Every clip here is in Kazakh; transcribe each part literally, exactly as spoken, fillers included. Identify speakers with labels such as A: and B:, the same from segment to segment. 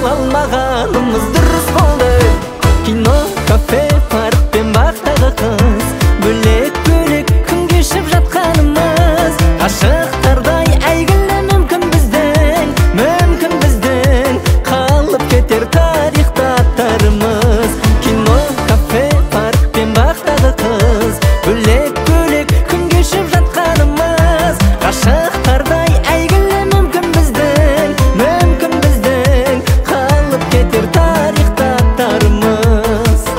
A: қосыла алмағанымыз дұрыс болды. Кино, кафе, парк пен бақтағы қыз, бөлек-бөлек күн кешіп жатқанымыз, ғашықтардай әйгілі мүмкін біздің, мүмкін біздің қалып кетер тарихта аттарымыз. Кино, кафе, парк пен бақтағы қыз, бөлек-бөлек күн кешіп жатқанымыз, ғашықтардай әйгілі мүмкін біздің, мүмкін біздің қалып кетер тарихта аттарымыз.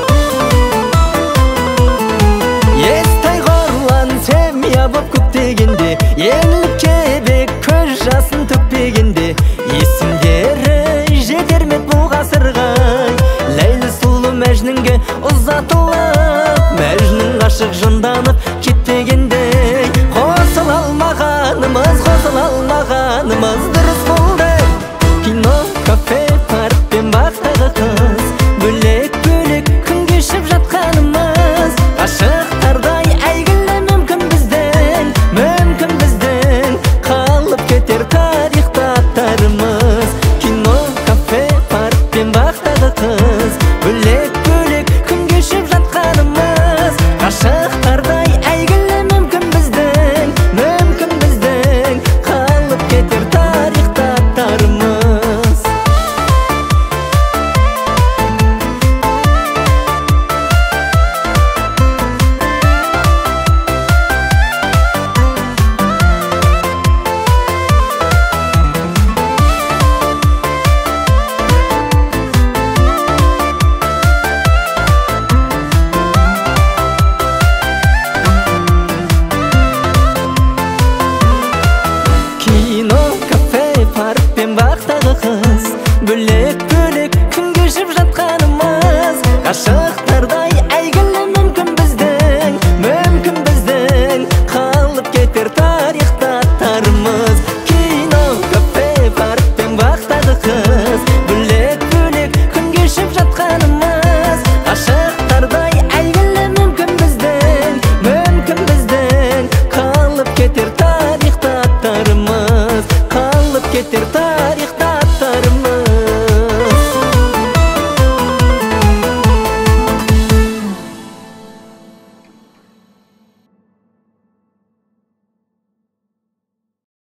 A: Естай қорлан семья боп көктегенде, еңлік кебек көз жасын төкпегенде, есімдері жетер ме бұл ғасырға? Ләйлі сұлу Мәжнүнге ұзатылып, Мәжнүн ғашық жынданып кетпегендей, қосыла алмағанымыз, қосыла алмағанымыз дұрыс болды. Кино, кафе, парк пен бақтағы қыз, бөлек-бөлек күн кешіп жатқанымыз, ғашықтардай әйгілі мүмкін біздің, мүмкін біздің қалып кетер тарихта аттарымыз. Кино, кафе, парк пен бақтағы қыз, бөлек-бөлек күн кешіп жатқанымыз, ғашықтардай әйгілі мүмкін біздің, мүмкін біздің қалып кетер тарихта аттарымыз. Кино, кафе, парк пен бақтағы қыз, бөлек-бөлек күн кешіп жатқанымыз, ғашықтардай әйгілі мүмкін біздің, мүмкін біздің қалып кетер тарихта аттарымыз. Кино, кафе, парк пен бақтағы қыз, бөлек-бөлек күн кешіп жатқанымыз, ғашықтардай әйгілі мүмкін біздің, мүмкін біздің қалып кетер тарихта аттарымыз, қалып кетер тарихта